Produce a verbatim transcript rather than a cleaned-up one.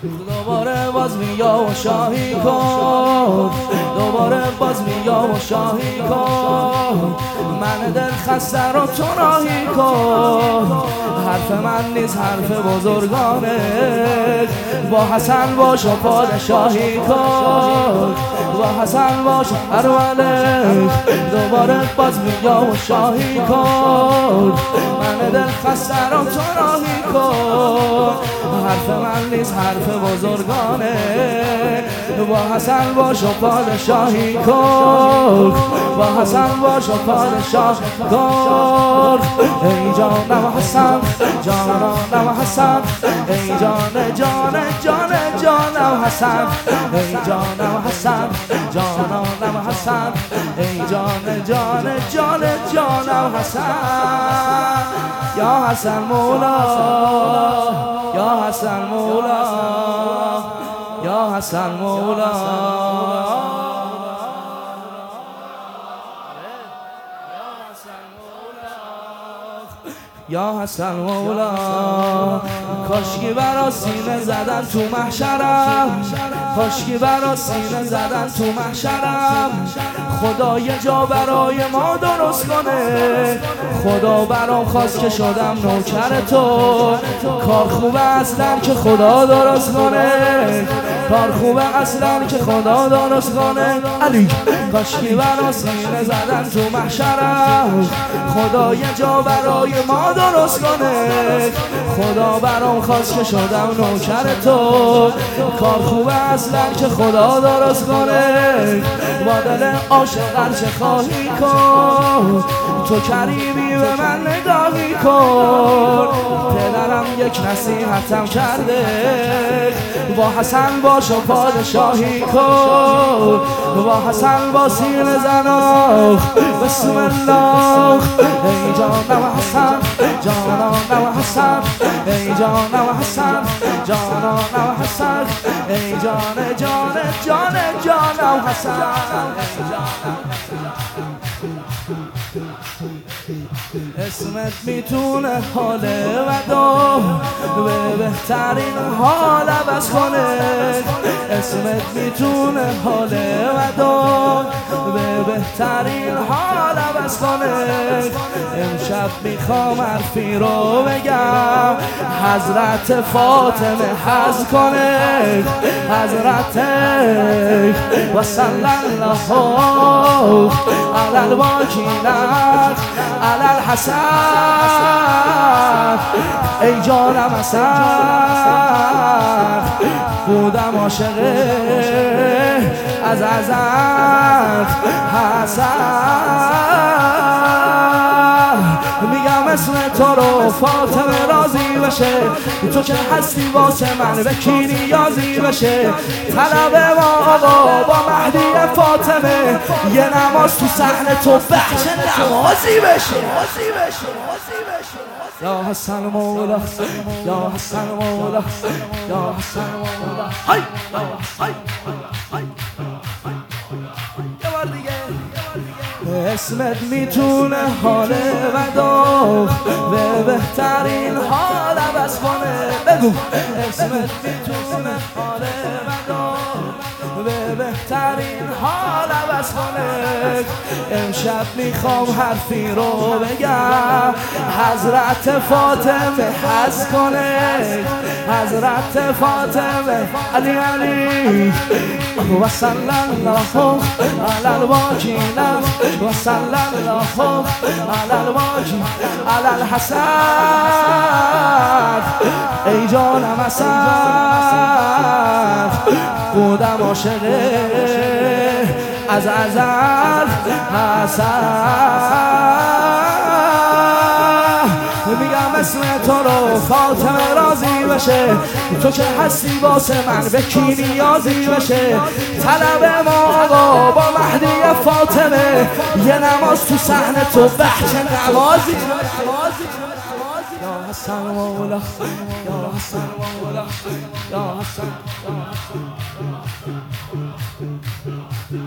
دوباره باز بیا و شاهی کن، دوباره باز بیا و شاهی کن، من دل خسته رو تو راهی کن. حرف من نیست حرف بزرگانه، با حسن باش و پادشاهی کن، با حسن باش هر ملک. دوباره باز بیا و شاهی کن، من دل خسته رو تو راهی کن. حرف من نیست حرف بزرگانه، با حسن باش و پادشاهی کن، با حسن باش و پادشاه کن. ای جانم حسن، جانم حسن، ای جان جان جان جانم حسن، ای جانم حسن، جانم حسن، ای جان جان جان جانم حسن. یا حسن مولا، یا حسن مولا، یا حسن مولا. یا حسن مولا، کاشکی برا سینه زدن تو محشرم، کاشکی برا سینه زدن تو محشرم. خدا یه جا برای ما درست کنه، خدا برام خواست که شدم نوکر تو. کار خوبه اصلا که خدا درست کنه، کار خوبه اصلا که خدا درست کنه. علی کاشکی برا سینه زدن تو محشرم، خدا یه جا برای ما درست کنه، خدا برام خواست که شدم نوکر تو. کار خوبه اصلا که خدا درست کنه، با دل عاشق هرچه خواهی کن، تو کریمی به من نگاهی کن. پدرم یک نصیحتم کرده، با حسن باش و پادشاهی کن، با حسن با سینه زناخ. بسم الله. ای جانم حسن، جانم حسن، ای جانم حسن، جانم حسن، ای جان جان جان جانم حسن. اسمت میتونه حال ودا به بهترین حال عوض کنه، اسمت میتونه حال ودا به بهترین حال عوض کنه. امشب میخوام حرفی رو بگم، حضرت فاطمه حظ کنه، حضرت و صلی الله علی الواکیلت علی الحسن. ای جانم حسن، بودم عاشق از ازل حسن. میگم اسم تو رو فاطمه راضی بشه، تو که هستی واسه من به کی نیازی بشه. طلب ما آقا با مهدی فاطمه، یه نماز تو صحن تو بخش نمازی بشه. یا حسن مولا، یا حسن مولا، یا حسن مولا. های های های یه بار دیگه. اسمت میتونه حال ودا به بهترین حال عوض کنه. بگو اسمت میتونه حال ودا به بهترین حال عوض کنه. امشب میخوام حرفی رو بگم، حضرت فاطمه حظ کنه، حضرت فاطمه علی علی و صلی الله علی الواکیلت و صلی الله علی الواکیلت علی الحسن. ای جانم حسن، بودم عاشق از ازل حسن. میگم اسم تو رو فاطمه راضی بشه، تو که هستی واسه من به کی نیازی بشه. طلب ما آقا با مهدی فاطمه، یه نماز تو صحن تو بخش نمازی. یا حسن مولا، یا حسن مولا، یا حسن.